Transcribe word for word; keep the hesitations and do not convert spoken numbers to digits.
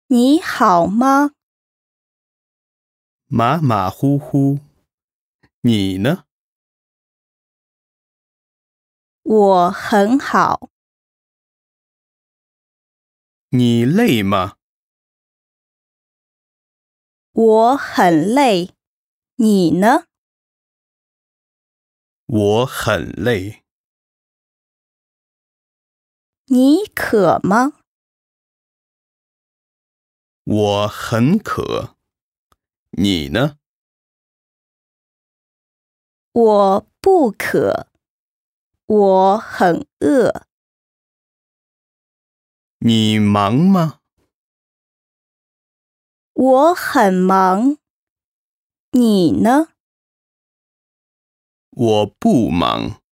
你好吗？ 马马虎虎。你呢？ 我很好。 你累吗？ 我很累。你呢？ 我很累。 你渴吗？ 我很渴。你呢？ 我不渴。我很饿。 你忙吗？ 我很忙。你呢？ 我不忙。